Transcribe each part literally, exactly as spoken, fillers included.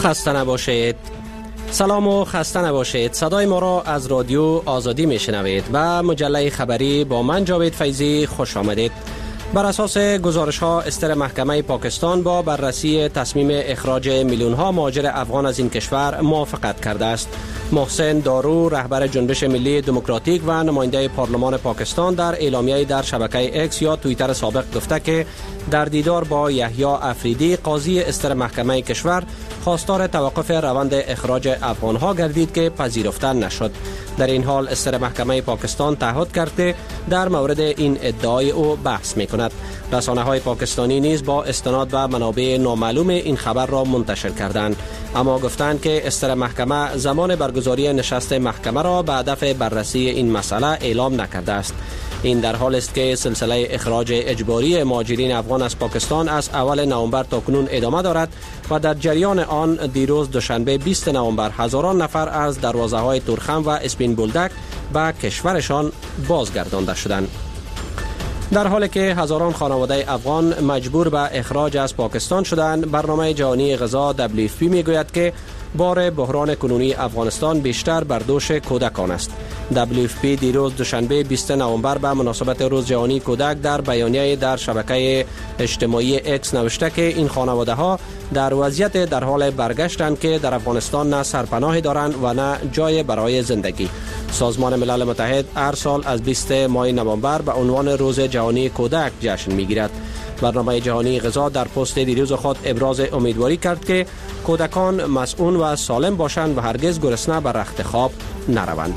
خسته نباشید. سلام و خسته نباشید. صدای ما را از رادیو آزادی میشنوید و مجله خبری با من جاوید فیضی خوش آمدید. بر اساس گزارش ها استر محکمه پاکستان با بررسی تصمیم اخراج میلیون ها مهاجر افغان از این کشور موافقت کرده است. محسن دارو رهبر جنبش ملی دموکراتیک و نماینده پارلمان پاکستان در اعلامیه در شبکه اکس یا توییتر سابق گفته که در دیدار با یحیی افریدی قاضی استر محکمه کشور خواستار توقف روند اخراج افغان ها گردید که پذیرفته نشد. در این حال استر محکمه پاکستان تعهد کرده در مورد این ادعای او بحث می کند. رسانه های پاکستانی نیز با استناد و منابع نامعلوم این خبر را منتشر کردند، اما گفتند که استر محکمه زمان برگزاری نشست محکمه را به هدف بررسی این مسئله اعلام نکرده است. این در حال است که سلسله اخراج اجباری مهاجرین افغان از پاکستان از اول نوامبر تا کنون ادامه دارد و در جریان آن دیروز دوشنبه بیست نوامبر هزاران نفر از دروازه های تورخم و اسپین بولدک به کشورشان بازگردانده شدند. در حالی که هزاران خانواده افغان مجبور به اخراج از پاکستان شدند، برنامه جهانی غذا دبلیو اف پی میگوید که بار بحران کنونی افغانستان بیشتر بر دوش کودکان است. دبلیو اف پی دیروز دوشنبه بیست نوامبر به مناسبت روز جهانی کودک در بیانیه در شبکه اجتماعی اکس نوشته که این خانواده ها در وضعیت در حال برگشتند که در افغانستان نه سرپناهی دارند و نه جای برای زندگی. سازمان ملل متحد هر سال از بیست ماه نوامبر به عنوان روز جهانی کودک جشن میگیرد. برنامه جهانی غذا در پست دیروز خود ابراز امیدواری کرد که کودکان مسئول و سالم باشند و هرگز گرسنه به رخت خواب نروند.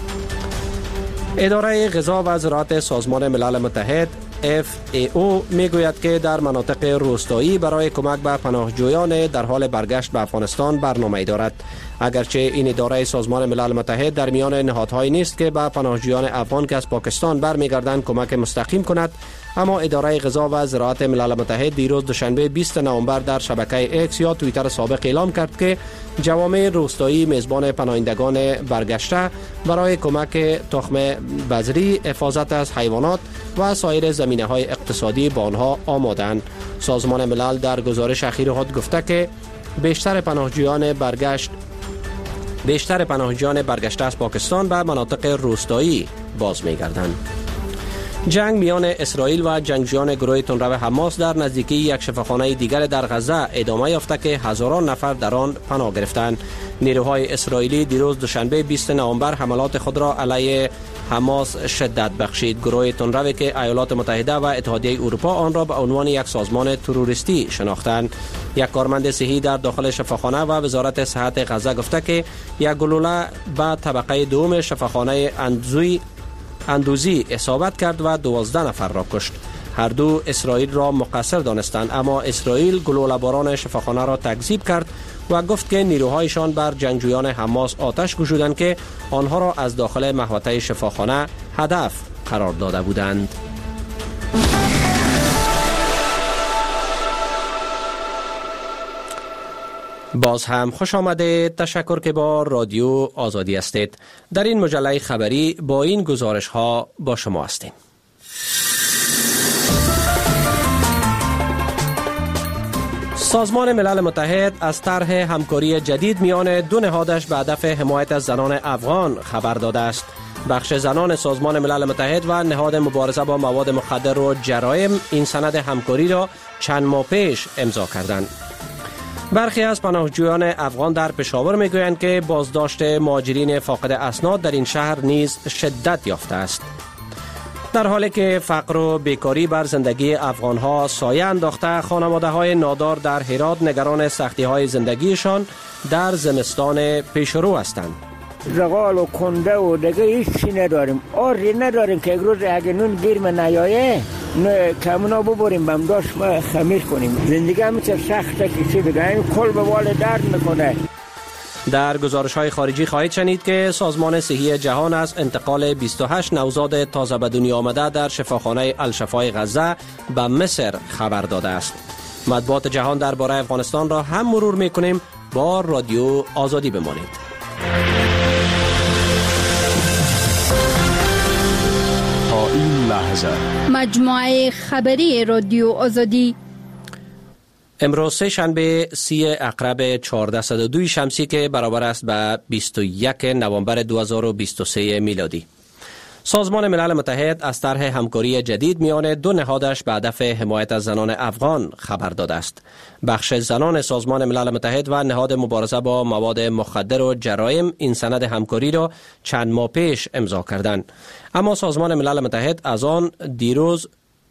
اداره غذا و زراعت سازمان ملل متحد اف ای او میگوید که در مناطق روستایی برای کمک به پناهجویان در حال برگشت به افغانستان برنامه دارد. اگرچه این اداره سازمان ملل متحد در میان نهادهایی نیست که به پناهجویان افغان که از پاکستان برمیگردند کمک مستقیم کند، اما اداره غذا و زراعت ملل متحد دیروز دوشنبه بیست نوامبر در شبکه اکس یا توییتر سابق اعلام کرد که جوامع روستایی میزبان پناهندگان برگشته برای کمک تخم بذری، حفاظت از حیوانات و سایر زمینه‌های اقتصادی با آنها آماده‌اند. سازمان ملل در گزارش اخیر خود گفته که بیشتر پناهجویان برگشت بیشتر پناهجویان برگشته از پاکستان به مناطق روستایی باز می‌گردند. جنگ میان اسرائیل و جنگجویان گروه تندرو حماس در نزدیکی یک شفاخانه دیگر در غزه ادامه یافته که هزاران نفر در آن پناه گرفتند. نیروهای اسرائیلی دیروز دوشنبه بیست نوامبر حملات خود را علیه حماس شدت بخشید. گروه تندرو که ایالات متحده و اتحادیه اروپا آن را به عنوان یک سازمان تروریستی شناختند. یک کارمند صحی در داخل شفاخانه و وزارت صحت غزه گفته که یک گلوله به طبقه دوم شفاخانه اندوزی اندوزی اصابت کرد و دوازده نفر را کشت. هر دو اسرائیل را مقصر دانستند، اما اسرائیل گلوله‌باران شفاخانه را تکذیب کرد و گفت که نیروهایشان بر جنگجویان حماس آتش گشودند که آنها را از داخل محوطه شفاخانه هدف قرار داده بودند. باز هم خوش آمده. تشکر که با رادیو آزادی هستید. در این مجله خبری با این گزارش ها با شما هستیم. سازمان ملل متحد از طرح همکاری جدید میان دو نهادش به هدف حمایت از زنان افغان خبر داده است. بخش زنان سازمان ملل متحد و نهاد مبارزه با مواد مخدر و جرایم این سند همکاری را چند ماه پیش امضا کردند. برخی از پناهجویان افغان در پشاور میگویند که بازداشت مهاجرین فاقد اسناد در این شهر نیز شدت یافته است. در حالی که فقر و بیکاری بر زندگی افغانها سایه انداخته، خانواده‌های نادار در هرات نگران سختی‌های زندگیشان در زمستان پیشرو هستند. زغال و کنده و دیگه هیچی نداریم. آری نداریم که یک روز اگه نون گیرم نیایه نه کمونا ببریم بمداش ما خمیر کنیم. زندگی همیشه سخته که چی بگه این کل به وال درد میکنه. در گزارش های خارجی خواهید شنید که سازمان صحی جهان از انتقال بیست و هشت نوزاد تازه به دنیا آمده در شفاخانه الشفای غزه به مصر خبر داده است. مطبوعات جهان درباره افغانستان را هم مرور میکنیم. با رادیو آزادی بمانید. تا این لحظه مجموعه خبری رادیو آزادی. امروز سه شنبه سی اقرب چهارصد و دو شمسی که برابر است به بیست و یک نوامبر دو هزار و بیست و سه میلادی. سازمان ملل متحد از طرح همکاری جدید میان دو نهادش به هدف حمایت از زنان افغان خبر داده است. بخش زنان سازمان ملل متحد و نهاد مبارزه با مواد مخدر و جرایم این سند همکاری را چند ماه پیش امضا کردند. اما سازمان ملل متحد از آن دیروز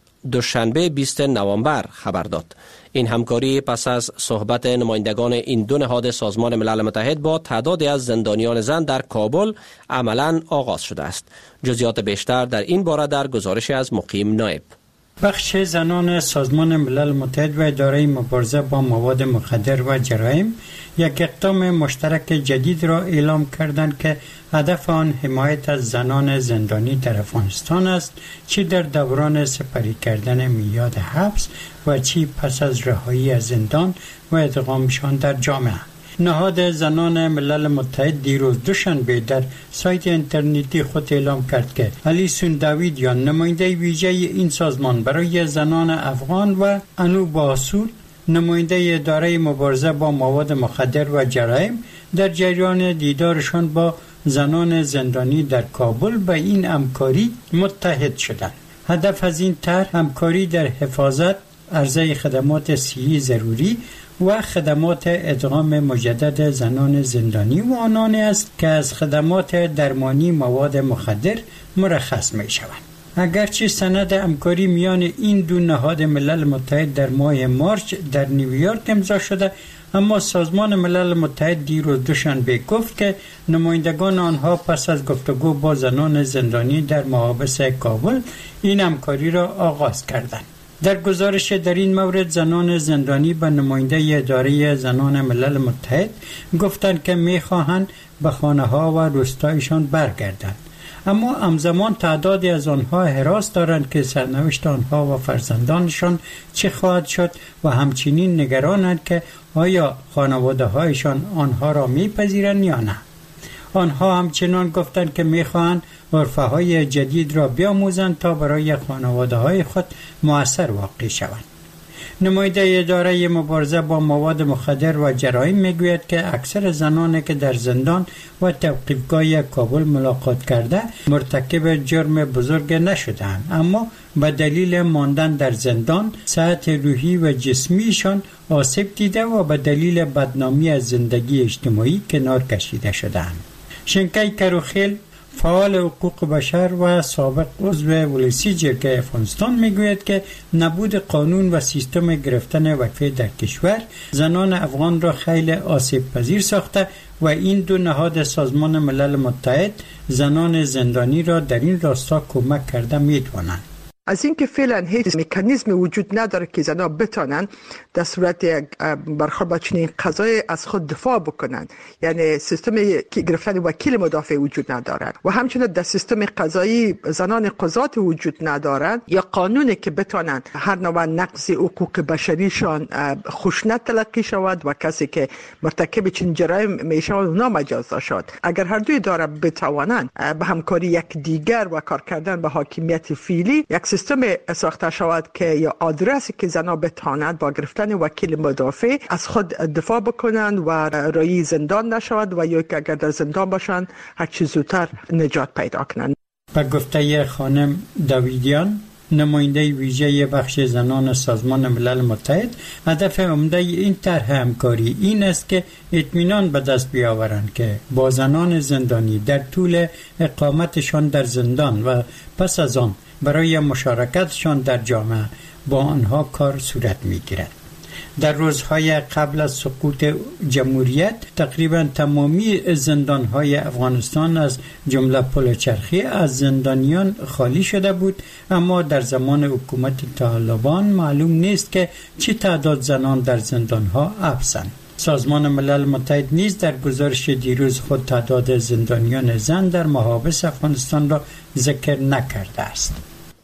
دوشنبه بیست نوامبر خبر داد. این همکاری پس از صحبت نمایندگان این دو نهاد سازمان ملل متحد با تعدادی از زندانیان زن در کابل عملاً آغاز شده است. جزئیات بیشتر در این باره در گزارشی از مقیم نایب. بخش زنان سازمان ملل متحد و اداره مبارزه با مواد مخدر و جرایم یک اقدام مشترک جدید را اعلام کردند که هدف آن حمایت از زنان زندانی در افغانستان است، چی در دوران سپری کردن میاد حبس و چی پس از رهایی از زندان و ادغامشان در جامعه. نهاد زنان ملل متحد دیروز دوشنبه در سایت اینترنتی خود اعلام کرد که الیسون داویدیان، نماینده ویژه این سازمان برای زنان افغان، و انو باسول، نماینده اداره مبارزه با مواد مخدر و جرایم، در جریان دیدارشان با زنان زندانی در کابل به این همکاری متحد شدند. هدف از این طرح همکاری در حفاظت، عرضه خدمات صحی ضروری و خدمات ادغام مجدد زنان زندانی و آنان است که از خدمات درمانی مواد مخدر مرخص می شوند. اگرچه سند همکاری میان این دو نهاد ملل متحد در ماه مارچ در نیویورک امضا شده، اما سازمان ملل متحد دیروز دوشنبه گفت که نمایندگان آنها پس از گفتگو با زنان زندانی در محابس کابل این همکاری را آغاز کردند. در گزارش در این مورد زنان زندانی به نماینده اداره زنان ملل متحد گفتند که می‌خواهند به خانه‌ها و روستایشان برگردند، اما همزمان تعدادی از آنها حراس دارند که سرنوشت آنها و فرزندانشان چه خواهد شد و همچنین نگرانند که آیا خانواده‌هایشان آنها را می‌پذیرند یا نه. آنها همچنان گفتند که می‌خواهند عرفه‌های جدید را بیاموزند تا برای خانواده‌های خود مؤثر واقع شوند. نماینده اداره مبارزه با مواد مخدر و جرایم میگوید که اکثر زنانی که در زندان و توقیفگاه کابل ملاقات کرده مرتکب جرم بزرگ نشدند، اما به دلیل ماندن در زندان صحت روحی و جسمیشان آسیب دیده و به دلیل بدنامی از زندگی اجتماعی کنار کشیده شدند. شنکای کروخیل، فعال حقوق بشر و سابق عضو ولسی جرگه افغانستان میگوید که نبود قانون و سیستم گرفتن وقفه در کشور زنان افغان را خیلی آسیب پذیر ساخته و این دو نهاد سازمان ملل متحد زنان زندانی را در این راستا کمک کرده میتوانند. از اینکه فعلا هیچ مکانیزم وجود نداره که زنها بتانن در صورت یک برخورد با چنین قضایی از خود دفاع بکنن، یعنی سیستم که گرفتن وکیل مدافع وجود ندارد و همچنین در سیستم قضایی زنان قضات وجود ندارند یا قانونی که بتانن هر نوع نقض حقوق بشریشان خشونت تلقی شود و کسی که مرتکب چنین جرایم میشه اونا مجازات شد. اگر هر دوی داره بتوانند به همکاری یک دیگر و کار کردن به حاکمیت فعلی یک سیستم ساخته شود که یا آدرسی که زنها بتوانند با گرفتن وکیل مدافع از خود دفاع بکنند و رای زندان نشود و یا که اگر در زندان باشند هر چه زودتر نجات پیدا کنند. به گفته خانم داویدیان، نماینده ویژه بخش زنان سازمان ملل متحد، هدف عمده این طرح همکاری این است که اطمینان به دست بیاورند که با زنان زندانی در طول اقامتشان در زندان و پس از آن برای مشارکتشان در جامعه با آنها کار صورت می‌گیرد. در روزهای قبل از سقوط جمهوریت تقریبا تمامی زندان‌های افغانستان از جمله پلچرخی از زندانیان خالی شده بود، اما در زمان حکومت طالبان معلوم نیست که چه تعداد زنان در زندان‌ها حبسند. سازمان ملل متحد نیز در گزارش دیروز خود تعداد زندانیان زن در محابس افغانستان را ذکر نکرده است.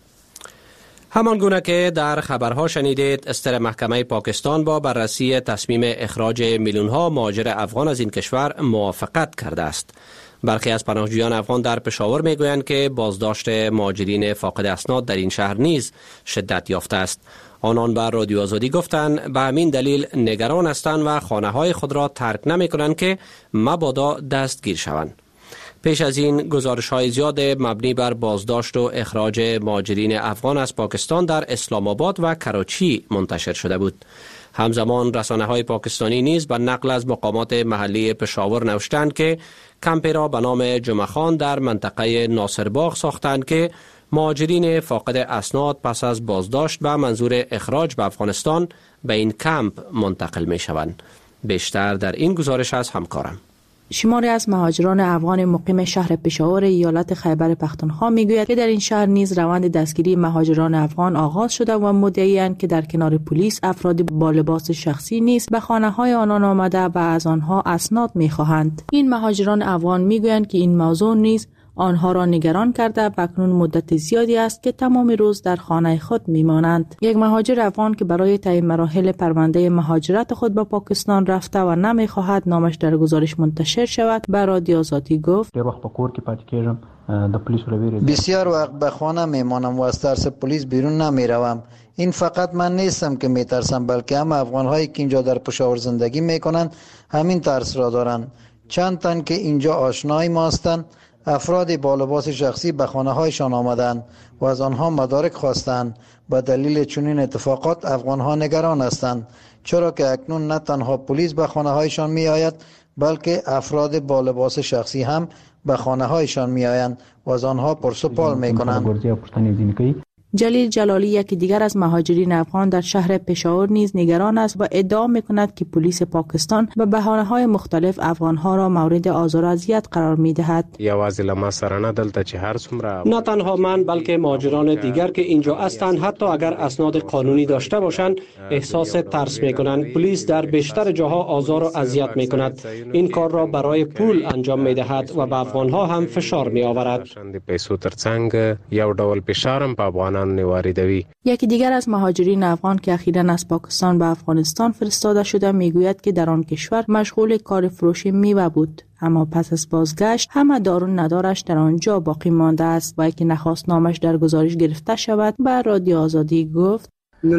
همان گونه که در خبرها شنیدید، استر محکمه پاکستان با بررسی تصمیم اخراج میلیون‌ها مهاجر افغان از این کشور موافقت کرده است. برخی از پناهجویان افغان در پشاور میگویند که بازداشت مهاجرین فاقد اسناد در این شهر نیز شدت یافته است. آنان به رادیو آزادی گفتند به همین دلیل نگران هستند و خانه های خود را ترک نمی کنند که مبادا دستگیر شوند. پیش از این گزارش های زیاد مبنی بر بازداشت و اخراج مهاجرین افغان از پاکستان در اسلام آباد و کراچی منتشر شده بود. همزمان رسانه های پاکستانی نیز به نقل از مقامات محلی پشاور نوشتند که کمپی را به نام جمعه خان در منطقه ناصرباغ ساختند که مهاجرین فاقد اسناد پس از بازداشت به منظور اخراج به افغانستان به این کمپ منتقل می شوند. بیشتر در این گزارش از همکارم. شماری از مهاجران افغان مقیم شهر پشاور ایالت خیبر پختونخوا میگوید که در این شهر نیز روند دستگیری مهاجران افغان آغاز شده و مدعی‌اند که در کنار پلیس افرادی با لباس شخصی نیز به خانه‌های آنان آمده و از آنها اسناد می‌خواهند. این مهاجران افغان میگویند که این موضوع نیز آنها را نگران کرده و اکنون مدت زیادی است که تمام روز در خانه خود میمانند. یک مهاجر افغان که برای طی مراحل پرونده مهاجرت خود به پاکستان رفته و نمیخواهد نامش در گزارش منتشر شود به رادیو آزادی گفت: بسیار وقت به خانه میمانم و از ترس پلیس بیرون نمیروم. این فقط من نیستم که میترسم، بلکه هم افغان‌هایی که اینجا در پشاور زندگی میکنند همین ترس را دارند. چند تن که اینجا آشنای ما هستند، افرادی با لباس شخصی به خانه هایشان آمدند و از آنها مدارک خواستند. به دلیل چنین اتفاقات افغان ها نگران هستند، چرا که اکنون نه تنها پلیس به خانه هایشان می آید، بلکه افراد با لباس شخصی هم به خانه هایشان می آیند و از آنها پرسپال می کنند. جلیل جلالی یکی دیگر از مهاجرین افغان در شهر پشاور نیز نگران است و ادعا می‌کند که پلیس پاکستان به بهانه‌های مختلف افغان‌ها را مورد آزار و اذیت قرار می‌دهد. نه تنها من بلکه مهاجران دیگر که اینجا هستند حتی اگر اسناد قانونی داشته باشند احساس ترس می‌کنند. پلیس در بیشتر جاها آزار و اذیت می‌کند. این کار را برای پول انجام می‌دهد و به افغان‌ها هم فشار می‌آورد. یکی دیگر از مهاجرین افغان که اخیراً از پاکستان به افغانستان فرستاده شده میگوید که در آن کشور مشغول کار فروش میوه بود، اما پس از بازگشت همه دار و ندارش در آنجا باقی مانده است و که نخواست نامش در گزارش گرفته شود به رادیو آزادی گفت: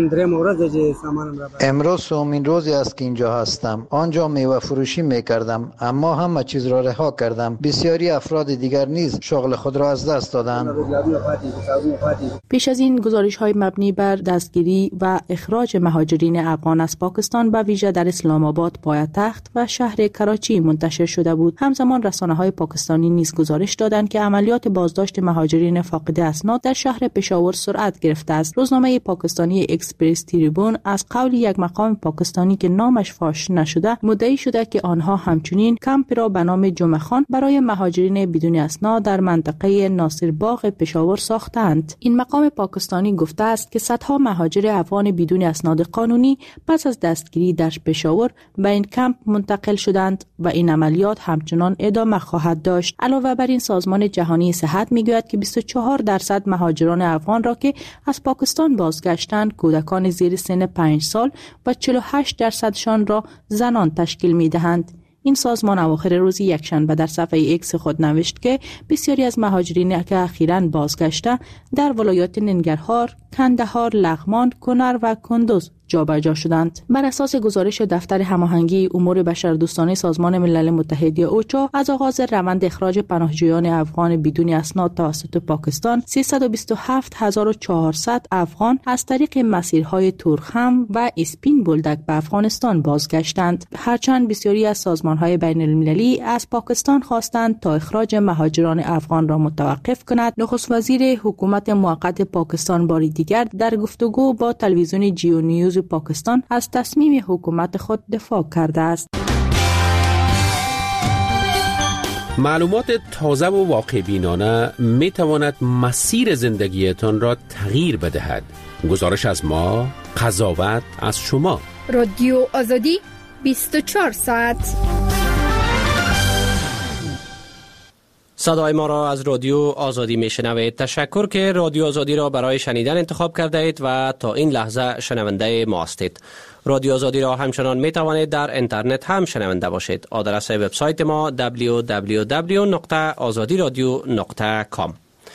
امروز سومین روزی است که اینجا هستم. آنجا میوه فروشی میکردم، اما همه چیز را رها کردم. بسیاری افراد دیگر نیز شغل خود را از دست دادند. پیش از این گزارش های مبنی بر دستگیری و اخراج مهاجرین افغان از پاکستان به ویژه در اسلام آباد پایتخت و شهر کراچی منتشر شده بود. همزمان رسانه های پاکستانی نیز گزارش دادند که عملیات بازداشت مهاجرین فاقد اسناد در شهر پشاور سرعت گرفته است. روزنامه پاکستانی اکسپرس تریبون از قول یک مقام پاکستانی که نامش فاش نشده مدعی شده که آنها همچنین کمپی را به نام جمعه خان برای مهاجرین بدون اسناد در منطقه ناصرباغ پشاور ساختند. این مقام پاکستانی گفته است که صدها مهاجر افغان بدون اسناد قانونی پس از دستگیری در پشاور به این کمپ منتقل شدند و این عملیات همچنان ادامه خواهد داشت. علاوه بر این سازمان جهانی صحت میگوید که بیست و چهار درصد مهاجران افغان را که از پاکستان بازگشتند کودکان زیر سن پنج سال و چهل و هشت درصدشان را زنان تشکیل می‌دهند. این سازمان اواخر روز یکشنبه در صفحه ایکس خود نوشت که بسیاری از مهاجرین که اخیراً بازگشته در ولایات ننگرهار، کندهار، لغمان، کنر و کندوز جابجا شدند. بر اساس گزارش دفتر هماهنگی امور بشردوستانه سازمان ملل متحد اوچا از آغاز روند اخراج پناهجویان افغان بدون اسناد توسط پاکستان سیصد و بیست و هفت هزار و چهارصد افغان از طریق مسیرهای تورخم و اسپین بولدک به افغانستان بازگشتند. هرچند بسیاری از سازمانهای بین المللی از پاکستان خواستند تا اخراج مهاجران افغان را متوقف کند، نخست وزیر حکومت موقت پاکستان بار دیگر در گفتگو با تلویزیون جیو نیوز پاکستان از تصمیم حکومت خود دفاع کرده است. معلومات تازه و واقع بینانه می تواند مسیر زندگیتان را تغییر بدهد. گزارش از ما، قضاوت از شما. رادیو آزادی بیست و چهار ساعت. صدای ما را از رادیو آزادی میشنوید. تشکر که رادیو آزادی را برای شنیدن انتخاب کرده اید و تا این لحظه شنونده ما هستید. رادیو آزادی را همچنان می توانید در اینترنت هم شنونده باشید. آدرس وبسایت ما دبلیو دبلیو دبلیو دات آزادی رادیو دات کام.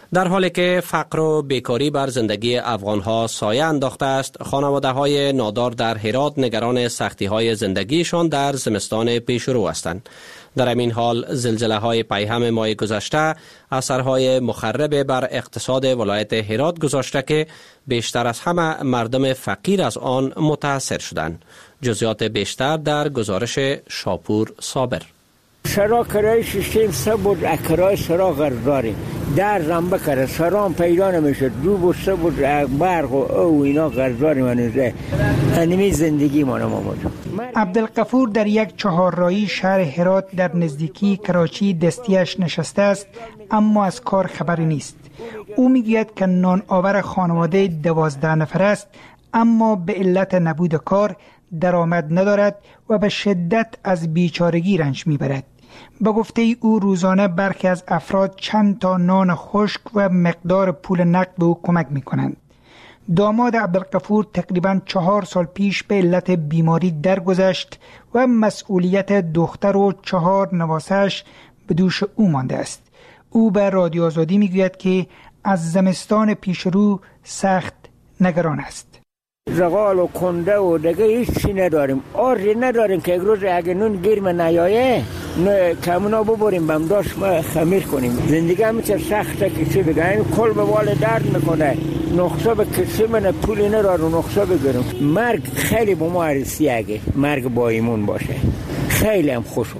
در حالی که فقر و بیکاری بر زندگی افغانها سایه انداخته است، خانواده های نادار در هرات نگران سختی های زندگیشان در زمستان پیشرو هستند. در این حال زلزله های پیهم ماه گذشته اثرهای مخرب بر اقتصاد ولایت هرات گذاشته که بیشتر از همه مردم فقیر از آن متاثر شدند. جزئیات بیشتر در گزارش شاپور صابر. سرا کرای سیستم سه بود، اکرای سرا غرداری در رنبه کرده، سرام پیدا نمیشد، دو بود سه بود برق و او اینا غرداری منوزه انمی زندگی مانم آمد. عبدالغفور در یک چهارراهی شهر هرات در نزدیکی کراچی دستیش نشسته است، اما از کار خبری نیست. او میگوید که نان آور خانواده دوازده نفر است، اما به علت نبود کار درآمد ندارد و به شدت از بیچارگی رنج میبرد. به گفته او روزانه برخی از افراد چند تا نان خشک و مقدار پول نقد به او کمک میکنند. داماد عبدالغفور تقریبا چهار سال پیش به علت بیماری درگذشت و مسئولیت دختر و چهار نواسش به دوش او مانده است. او به رادیو آزادی میگوید که از زمستان پیشرو سخت نگران است. زغال و کنده و دیگه هیچی نداریم، آری نداریم که یک روز اگه نون گیرم نیایه نه کمونا ببریم بم داشت ما خمیر کنیم. زندگی همیشه سخته که چی بگه، این کل به وال درد میکنه، نقصه به کسی من پولی نداره و نقصه بگیرم. مرگ خیلی با ما عرصی اگه مرگ با ایمون باشه خیلی هم خوشم.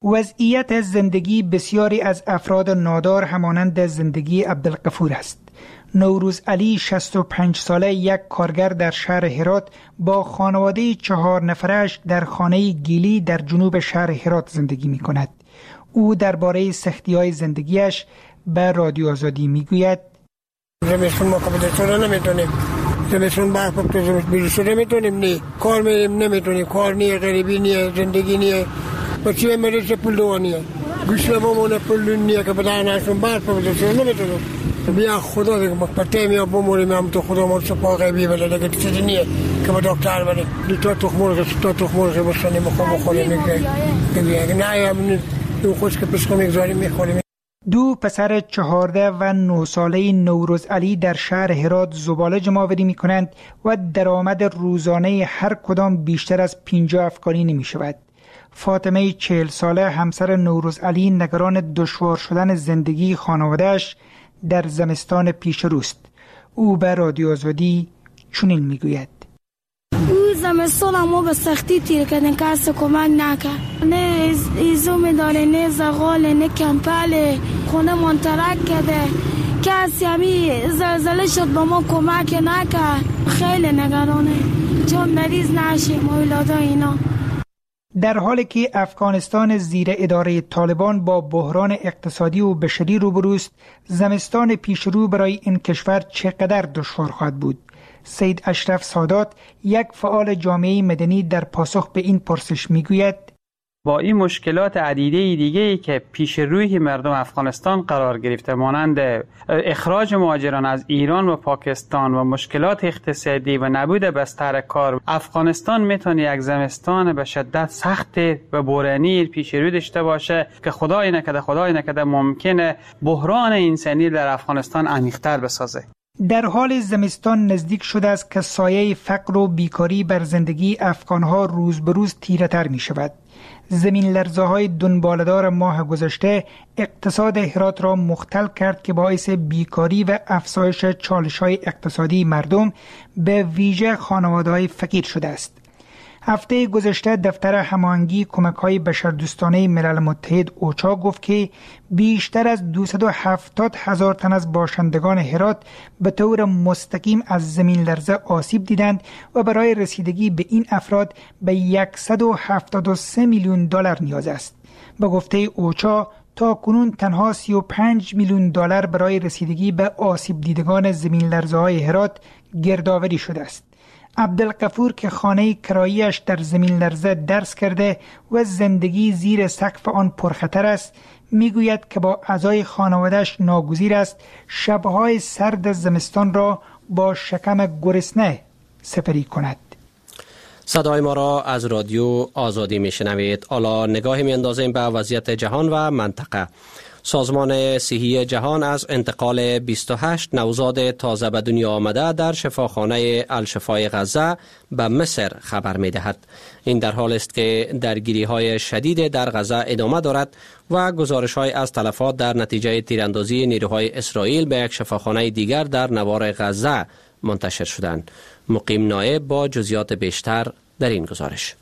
وضعیت زندگی بسیاری از افراد نادار همانند زندگی عبدالغفور است. نوروز علی شصت و پنج ساله یک کارگر در شهر هرات با خانواده چهار نفرش در خانه گیلی در جنوب شهر هرات زندگی می کند. او درباره سختی‌های زندگیش به رادیو آزادی می گوید: زمستون ما قبل نمیتونیم، زمستون برف بپتازم بیرسو نمیتونیم، نی کار میریم نمیتونیم، کار نیه، غریبی نیه، زندگی نیه، بچه مریض پول دوانیه، گوشت بمونه پول نیه که بدن هستون برف بپتازم نمیتونیم. بیا خدا دیگه مقطعی میا بموریم هم تو خدا ما سپاه غیبی بله دیگه چیزی نیه که با دکتر بله دو تا تخمور تا تخمور بسنیم بخور بخوریم دیگه نه هم دو خوش که پس کنیم زاریم میخوریم. دو پسر چهارده و نه ساله نوروز علی در شهر هرات زباله جمع‌آوری می‌کنند و درآمد روزانه هر کدام بیشتر از پنجاه افغانی نمی‌شود. فاطمه چهل ساله همسر نوروز علی نگران دشوار شدن زندگی خانواده‌اش در زمستان پیش روست. او به رادیو آزادی چنین میگوید: او زمستان ما به سختی تیر کردن، کس کمک نکرد، نه ایزوم داره، نه زغال، نه کمپل، خونه منترک کرده، کسی همی زلزله شد با ما کمک نکرد. خیلی نگرانه چون مریض نشیم اولادا اینا. در حالی که افغانستان زیر اداره طالبان با بحران اقتصادی و بشری روبروست، زمستان پیشرو برای این کشور چقدر دشوار خواهد بود؟ سید اشرف سادات، یک فعال جامعه مدنی، در پاسخ به این پرسش میگوید: با این مشکلات عدیده دیگه‌ای که پیش روی مردم افغانستان قرار گرفته، مانند اخراج مهاجران از ایران و پاکستان و مشکلات اقتصادی و نبود بستر کار، افغانستان میتونه یک زمستان به شدت سخت و بحرانی پیش رو داشته باشه که خدای نکرده خدای نکرده ممکنه بحران انسانی در افغانستان عمیق‌تر بسازه. در حال زمستان نزدیک شده است که سایه فقر و بیکاری بر زندگی افغانها روز به روز تیره‌تر می شود. زمین لرزه های دنباله‌دار ماه گذشته اقتصاد هرات را مختل کرد که باعث بیکاری و افزایش چالش‌های اقتصادی مردم به ویژه خانواده‌های فقیر شده است. هفته گذشته دفتر هماهنگی کمک‌های بشردوستانه ملل متحد اوچا گفت که بیشتر از دویست و هفتاد هزار تن از باشندگان هرات به طور مستقیم از زمین لرزه آسیب دیدند و برای رسیدگی به این افراد به صد و هفتاد و سه میلیون دلار نیاز است. به گفته اوچا تا کنون تنها سی و پنج میلیون دلار برای رسیدگی به آسیب دیدگان زمین لرزه های هرات گردآوری شده است. عبدالغفور که خانه کراییش در زمین لرزه درس کرده و زندگی زیر سقف آن پرخطر است، میگوید که با اعضای خانواده‌اش ناگزیر است شبهای سرد زمستان را با شکم گرسنه سپری کند. صدای ما را از رادیو آزادی میشنوید. حالا نگاهی میاندازیم به وضعیت جهان و منطقه. سازمان صحی جهان از انتقال بیست و هشت نوزاد تازه به دنیا آمده در شفاخانه الشفای غزه به مصر خبر می دهد. این در حال است که درگیری های شدید در غزه ادامه دارد و گزارش های از تلفات در نتیجه تیراندازی نیروهای اسرائیل به یک شفاخانه دیگر در نوار غزه منتشر شدند. مقیم نایب با جزئیات بیشتر در این گزارش.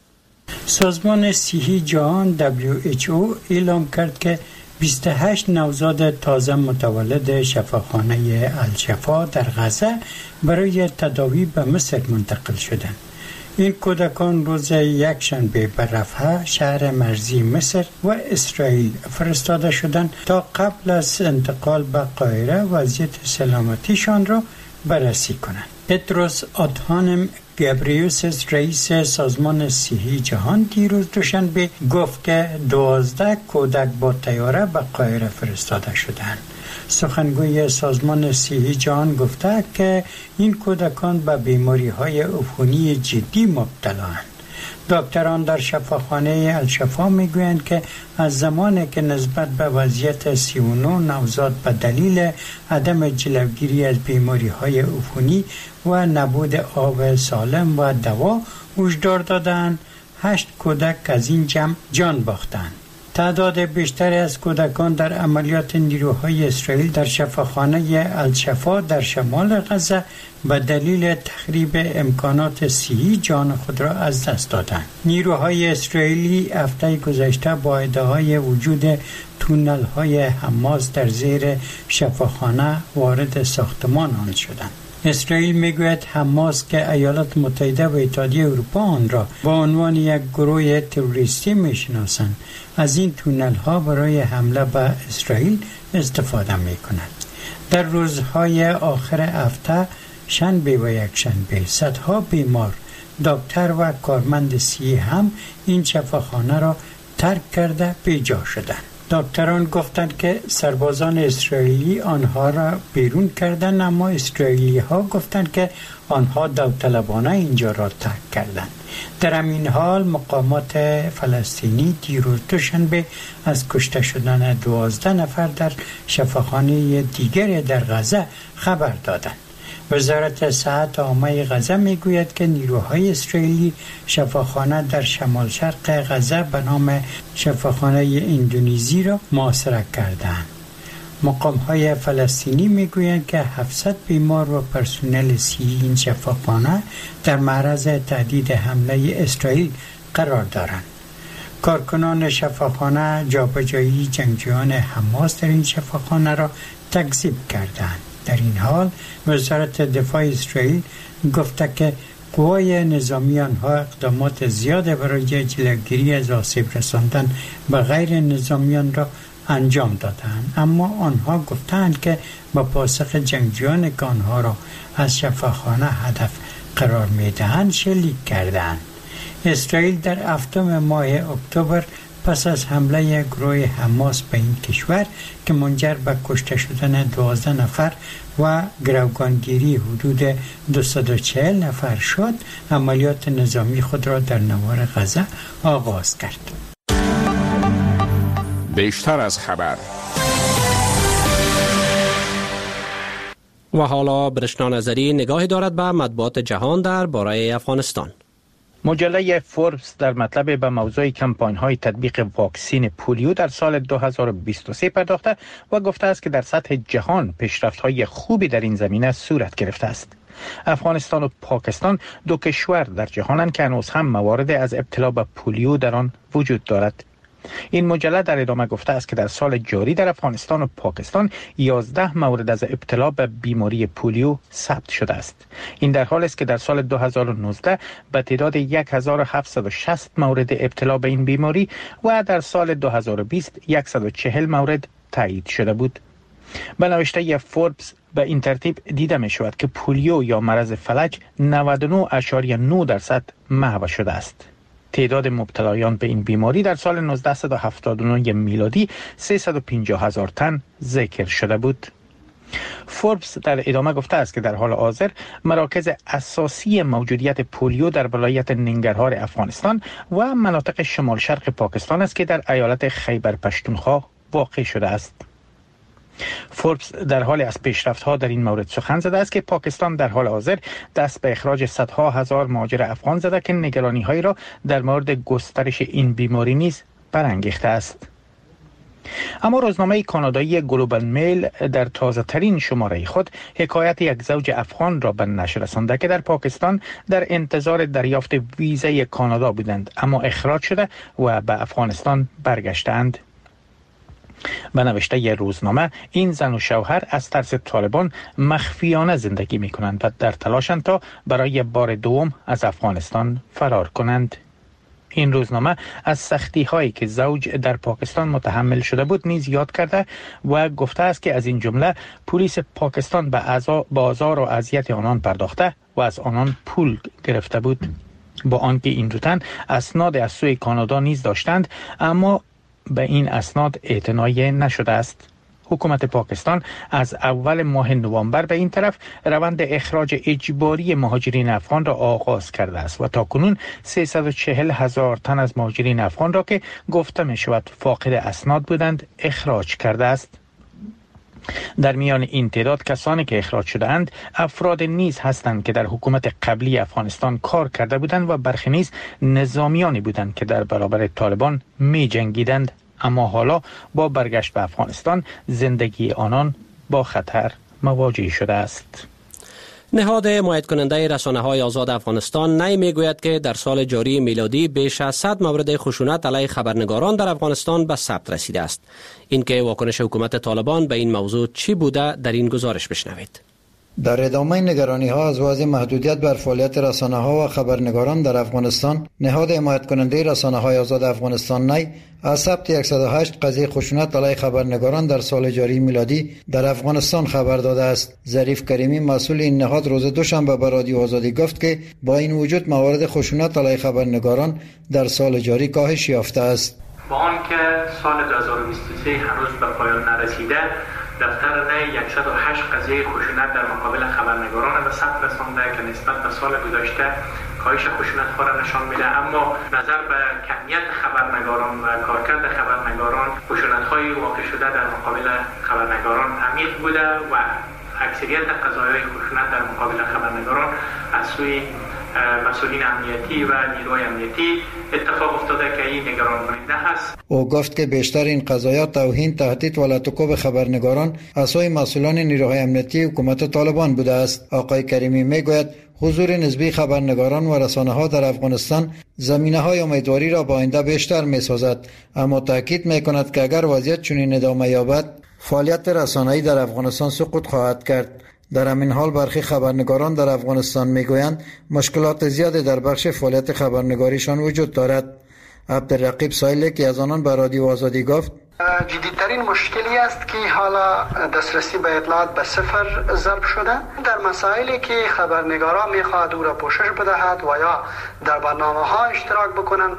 سازمان صحی جهان دبلیو اچ او اعلام کرد که بیست و هشت نوزاد تازه متولد شفاخانه الشفا در غزه برای تداوی به مصر منتقل شدند. این کودکان روز یکشنبه به رفح شهر مرزی مصر و اسرائیل فرستاده شدند تا قبل از انتقال به قاهره وضعیت سلامتیشان را بررسی کنند. پتروس آدهانم گبریوسس رئیس سازمان صحی جهان دیروز دوشنبه گفت که دوازده کودک با طیاره به قاهره فرستاده شدند. سخنگوی سازمان صحی جهان گفته که این کودکان به بیماری‌های عفونی جدی مبتلایند. دکتران در شفاخانه الشفا میگویند که از زمانی که نسبت به وضعیت سی و نه نوزاد به دلیل عدم جلوگیری از بیماری‌های عفونی و نبود آب سالم و دوا هشدار دادند، هشت کودک از این جمع جان باختند. تعداد بیشتری از کودکان در عملیات نیروهای اسرائیل در شفاخانه الشفا در شمال غزه به دلیل تخریب امکانات صحی جان خود را از دست دادند. نیروهای اسرائیلی هفته گذشته با ادعای وجود تونل های حماس در زیر شفاخانه وارد ساختمان آن شدند. اسرائیل میگوید حماس که ایالات متحده و اتحادیه اروپا آن را با عنوان یک گروه تروریستی میشناسند، از این تونل ها برای حمله به اسرائیل استفاده میکنند. در روزهای آخر هفته شنبه و یک شنبه صدها بیمار، دکتر و کارمند صحی هم این شفاخانه را ترک کرده بیجا شدند. دکتران گفتند که سربازان اسرائیلی آنها را بیرون کردند، اما اسرائیلی ها گفتند که آنها داوطلبانه اینجا را ترک کردند. در همین حال مقامات فلسطینی دیروز دوشنبه از کشته شدن دوازده نفر در شفاخانه دیگر در غزه خبر دادند. وزارت صحت عامه غزه میگوید که نیروهای اسرائیلی شفاخانه در شمال شرق غزه به نام شفاخانه اندونزی را محاصره کردند. مقام‌های فلسطینی میگویند که هفتصد بیمار و پرسنل صحی این شفاخانه در معرض تهدید حمله اسرائیل قرار دارند. کارکنان شفاخانه جابجایی جنگجویان حماس در این شفاخانه را تکذیب کردند. در این حال وزارت دفاع اسرائیل گفته که قوای نظامی آنها اقدامات زیاد برای جلوگیری از آسیب رساندن به غیر نظامیان را انجام دادند، اما آنها گفتند که با پاسخ جنگجویان که آنها را از شفاخانه هدف قرار می‌دهند شلیک کردند. اسرائیل در هفتم ماه اکتبر پس از حمله گروه حماس به این کشور که منجر به کشته شدن دوازده نفر و گروگانگیری حدود دویست و چهل نفر شد، عملیات نظامی خود را در نوار غزه آغاز کرد. بیشتر از خبر. و حالا برشنا نظری نگاهی دارد به مطبوعات جهان در باره افغانستان. مجله فوربس در مطلب به موضوع کمپاین های تطبیق واکسین پولیو در سال دو هزار و بیست و سه پرداخته و گفته است که در سطح جهان پیشرفت های خوبی در این زمینه صورت گرفته است. افغانستان و پاکستان دو کشور در جهانند که هنوز هم موارد از ابتلا به پولیو در آن وجود دارد. این مجله در ادامه گفته است که در سال جاری در افغانستان و پاکستان یازده مورد از ابتلا به بیماری پولیو ثبت شده است. این در حالی است که در سال دو هزار و نوزده به تعداد هزار و هفتصد و شصت مورد ابتلا به این بیماری و در سال دو هزار و بیست صد و چهل مورد تایید شده بود. به نوشته فوربس به این ترتیب دیده می شود که پولیو یا مرض فلج نود و نه ممیز نه درصد محو شده است. تعداد مبتلایان به این بیماری در سال نوزده هفتاد و نه میلادی سیصد و پنجاه هزار تن ذکر شده بود. فوربس در ادامه گفته است که در حال حاضر مراکز اساسی موجودیت پولیو در ولایت ننگرهار افغانستان و مناطق شمال شرق پاکستان است که در ایالت خیبر پشتونخوا واقع شده است. فوربس در حال از پیشرفت‌ها در این مورد سخن زده است که پاکستان در حال حاضر دست به اخراج صدها هزار مهاجر افغان زده که نگرانی‌هایی را در مورد گسترش این بیماری نیز برانگیخته است. اما روزنامه کانادایی گلوبال میل در تازه ترین شماره خود حکایت یک زوج افغان را به نشر رسانده که در پاکستان در انتظار دریافت ویزای کانادا بودند اما اخراج شده و به افغانستان برگشتند. به نوشته ی روزنامه این زن و شوهر از ترس طالبان مخفیانه زندگی می کنند و در تلاشند تا برای بار دوم از افغانستان فرار کنند. این روزنامه از سختی هایی که زوج در پاکستان متحمل شده بود نیز یاد کرده و گفته است که از این جمله پلیس پاکستان به آزار و اذیت آنان پرداخته و از آنان پول گرفته بود. با آنکه این دو تن اسناد از سوی کانادا نیز داشتند اما به این اسناد اعتنایی نشده است. حکومت پاکستان از اول ماه نوامبر به این طرف روند اخراج اجباری مهاجرین افغان را آغاز کرده است و تاکنون سیصد و چهل هزار تن از مهاجرین افغان را که گفته می شود فاقد اسناد بودند اخراج کرده است. در میان این تعداد کسانی که اخراج شده اند افراد نیز هستند که در حکومت قبلی افغانستان کار کرده بودند و برخی نیز نظامیانی بودند که در برابر طالبان می جنگیدند اما حالا با برگشت به افغانستان زندگی آنان با خطر مواجه شده است. نهاد حمایت کننده رسانه‌های آزاد افغانستان نی میگوید که در سال جاری میلادی بیش از صد مورد خشونت علیه خبرنگاران در افغانستان به ثبت رسیده است. اینکه واکنش حکومت طالبان به این موضوع چی بوده در این گزارش بشنوید. در ادامه نگرانی ها از وضع محدودیت بر فعالیت رسانه ها و خبرنگاران در افغانستان، نهاد حمایت کننده رسانه های آزاد افغانستان نی از ثبت صد و هشت قضیه خشونت علیه خبرنگاران در سال جاری میلادی در افغانستان خبر داده است. ظریف کریمی مسئول این نهاد روز دوشنبه به رادیو آزادی گفت که با این وجود موارد خشونت علیه خبرنگاران در سال جاری کاهش یافته است. با آنکه سال دو هزار و بیست و سه هنوز به پایان نرسیده، دفتر نی صد و هشت قضیه خشونت در مقابل خبرنگاران به ثبت رسانده که نسبت به سال گذشته کاهش خشونت ها را نشان میده، اما نظر به کمیت خبرنگاران و کارکرد خبرنگاران خشونت های واقع شده در مقابل خبرنگاران عمیق بوده و اکثریت قضایای خشونت در مقابل خبرنگاران از سوی مسئولین امنیتی و نیروهای امنیتی اتفاق افتاده که این نگران کننده است. او گفت که بیشتر این قضایا توهین، تهدید و لطکوب خبرنگاران از سوی مسئولان نیروهای امنیتی حکومت طالبان بوده است. آقای کریمی میگوید حضور نسبی خبرنگاران و رسانه ها در افغانستان زمینه های امیدواری را با آینده بیشتر می سازد، اما تاکید می کند که اگر وضعیت چنین ادامه یابد فعالیت رسانه‌ای در افغانستان سقوط خواهد کرد. در همین حال برخی خبرنگاران در افغانستان میگویند مشکلات زیادی در بخش فعالیت خبرنگاریشان وجود دارد. عبدالرقیب سایلی که از آنان به رادیو آزادی گفت جدیدترین مشکلی است که حالا دسترسی به اطلاعات به صفر ضرب شده در مسائلی که خبرنگاران میخواد او را پوشش بدهد و یا در برنامه ها اشتراک بکنند.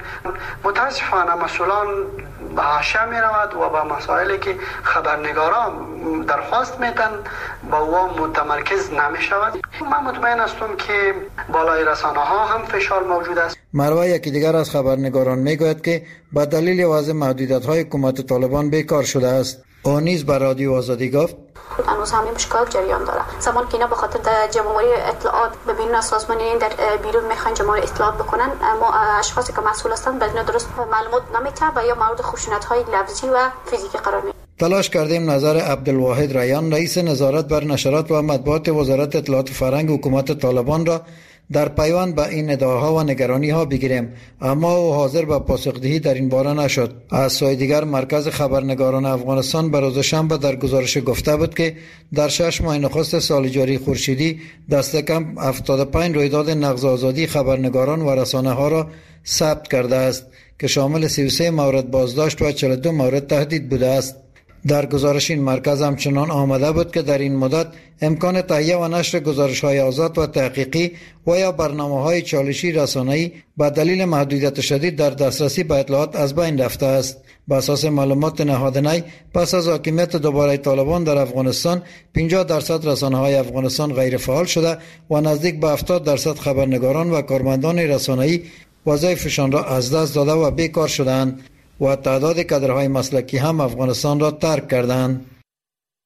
متاسفانه مسئولان به حاشیه می رود و به مسائلی که خبرنگاران درخواست میتن با او متمرکز نمی شود. من مطمئن هستم که بالای رسانه ها هم فشار موجود است. مروه یکی دیگر از خبرنگاران میگوید که به دلیل وضع محدودیت های حکومت طالبان بیکار شده است. او نیز به رادیو آزادی گفت هنوز همین مشکلات جریان داره. زمان که اینا به خاطر جمع‌آوری اطلاعات ببینن از سازمانی در بیرون میخوان جمع‌آوری اطلاعات بکنن، اما اشخاصی که مسئول هستن بدون درست معلومات نمیتن و یا مورد خشونت‌های لفظی و فیزیکی قرار میگیرن. تلاش کردیم نظر عبدالواحد ریان، رئیس نظارت بر نشرات و مطبوعات وزارت اطلاعات فرهنگ حکومت طالبان را در پیوند به این ادعاها و نگرانی ها بگیریم، اما او حاضر به پاسخدهی در این باره نشد. از سوی دیگر مرکز خبرنگاران افغانستان به روز شنبه در گزارش گفته بود که در شش ماه نخست سال جاری خورشیدی دست کم هفتاد و پنج رویداد نقض آزادی خبرنگاران و رسانه ها را ثبت کرده است که شامل سی و سه مورد بازداشت و چهل و دو مورد تهدید بوده است. در گزارش این مرکز همچنان آمده بود که در این مدت امکان تهیه و نشر گزارش‌های آزاد و تحقیقی و یا برنامه‌های چالشی رسانه‌ای به دلیل محدودیت شدید در دسترسی به اطلاعات از بین رفته است. بر اساس معلومات نهاد نی، پس از حاکمیت دوباره طالبان در افغانستان پنجاه درصد رسانه‌های افغانستان غیر فعال شده و نزدیک به هفتاد درصد خبرنگاران و کارمندان رسانه‌ای وظایفشان را از دست داده و بیکار شدند و تعداد کادرهای مسلکی هم افغانستان را ترک کردند.